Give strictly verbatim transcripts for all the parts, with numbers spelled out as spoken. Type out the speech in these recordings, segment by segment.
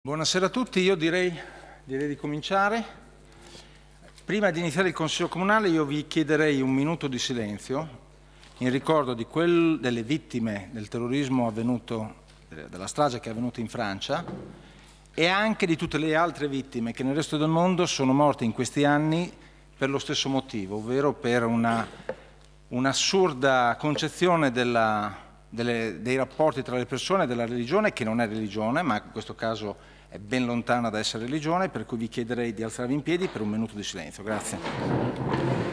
Buonasera a tutti, io direi, direi di cominciare. Prima di iniziare il Consiglio Comunale io vi chiederei un minuto di silenzio in ricordo di quel, delle vittime del terrorismo avvenuto, della strage che è avvenuta in Francia e anche di tutte le altre vittime che nel resto del mondo sono morte in questi anni per lo stesso motivo, ovvero per una, un'assurda concezione della, delle, dei rapporti tra le persone e della religione, che non è religione, ma in questo caso è ben lontana da essere religione, per cui vi chiederei di alzarvi in piedi per un minuto di silenzio. Grazie.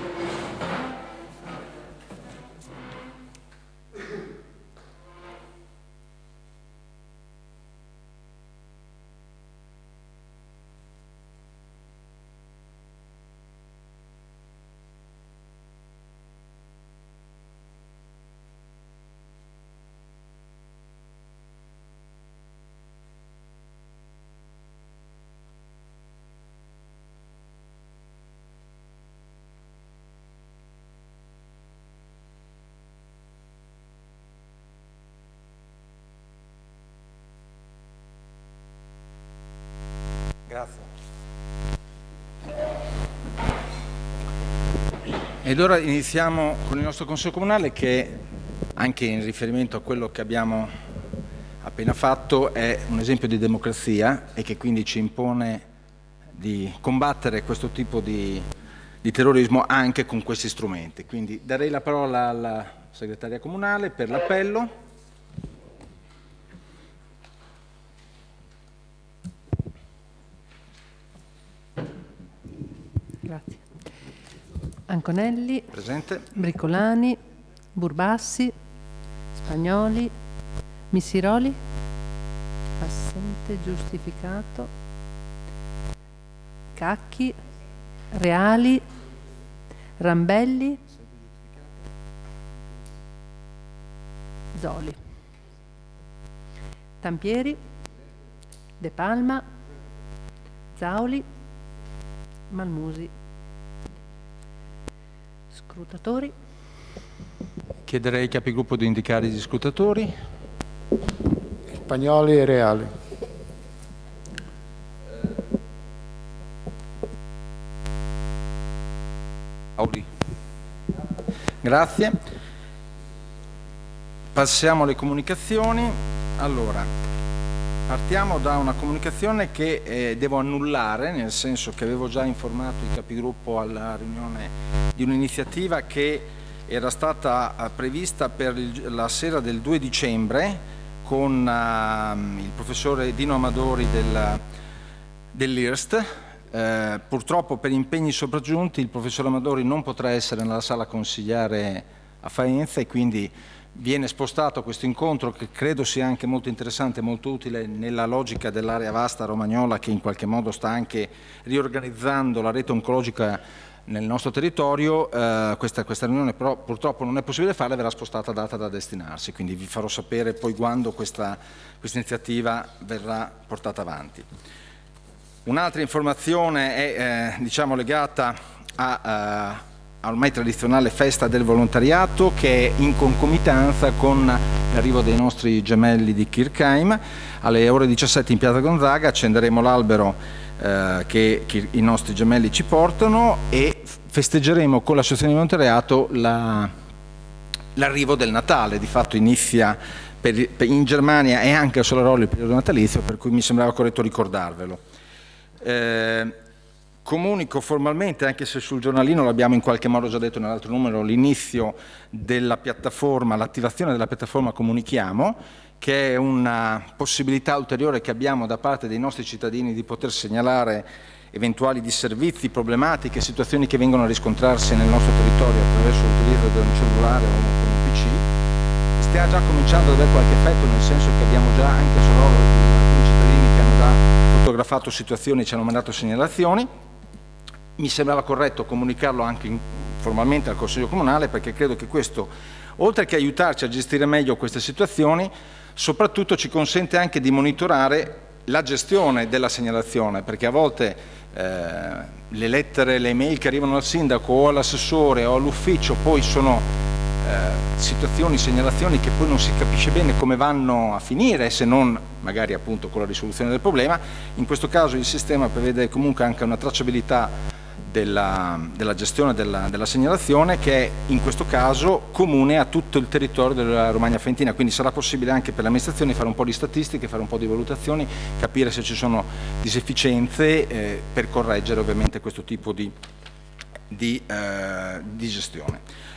Grazie. Ed ora iniziamo con il nostro Consiglio Comunale che, anche in riferimento a quello che abbiamo appena fatto, è un esempio di democrazia e che quindi ci impone di combattere questo tipo di, di terrorismo anche con questi strumenti. Quindi darei la parola alla segretaria comunale per l'appello. Grazie. Anconelli, presente. Bricolani, Burbassi, Spagnoli, Missiroli, assente, giustificato, Cacchi, Reali, Rambelli, Zoli, Tampieri, De Palma, Zauli, Malmusi. Scrutatori. Chiederei ai capigruppo di indicare gli scrutatori. Spagnoli e Reali. Audi. Grazie. Passiamo alle comunicazioni. Allora, partiamo da una comunicazione che eh, devo annullare, nel senso che avevo già informato il capigruppo alla riunione di un'iniziativa che era stata uh, prevista per il, la sera del due dicembre con uh, il professore Dino Amadori del, dell'I R S T. Uh, purtroppo per impegni sopraggiunti il professore Amadori non potrà essere nella sala consigliare a Faenza e quindi viene spostato questo incontro, che credo sia anche molto interessante e molto utile nella logica dell'area vasta romagnola, che in qualche modo sta anche riorganizzando la rete oncologica nel nostro territorio. Eh, questa, questa riunione però purtroppo non è possibile farla, verrà spostata data da destinarsi, quindi vi farò sapere poi quando questa, questa iniziativa verrà portata avanti. Un'altra informazione è eh, diciamo legata a eh, ormai tradizionale festa del volontariato, che è in concomitanza con l'arrivo dei nostri gemelli di Kirchheim. Alle ore diciassette in Piazza Gonzaga accenderemo l'albero eh, che, che i nostri gemelli ci portano e festeggeremo con l'associazione di volontariato la, l'arrivo del Natale. Di fatto inizia per, per, in Germania e anche a Solarolo il periodo natalizio, per cui mi sembrava corretto ricordarvelo. Eh, Comunico formalmente, anche se sul giornalino l'abbiamo in qualche modo già detto nell'altro numero, l'inizio della piattaforma, l'attivazione della piattaforma Comunichiamo, che è una possibilità ulteriore che abbiamo da parte dei nostri cittadini di poter segnalare eventuali disservizi, problematiche, situazioni che vengono a riscontrarsi nel nostro territorio attraverso l'utilizzo di un cellulare o con un P C. Stia già cominciando ad avere qualche effetto, nel senso che abbiamo già anche solo alcuni cittadini che hanno già fotografato situazioni e ci hanno mandato segnalazioni. Mi sembrava corretto comunicarlo anche in, formalmente al Consiglio Comunale, perché credo che questo, oltre che aiutarci a gestire meglio queste situazioni, soprattutto ci consente anche di monitorare la gestione della segnalazione, perché a volte eh, le lettere, le email che arrivano al sindaco o all'assessore o all'ufficio poi sono eh, situazioni, segnalazioni che poi non si capisce bene come vanno a finire, se non magari appunto con la risoluzione del problema. In questo caso il sistema prevede comunque anche una tracciabilità della, della gestione della, della segnalazione, che è in questo caso comune a tutto il territorio della Romagna Faentina, quindi sarà possibile anche per le amministrazioni fare un po' di statistiche, fare un po' di valutazioni, capire se ci sono disefficienze eh, per correggere ovviamente questo tipo di, di, eh, di gestione.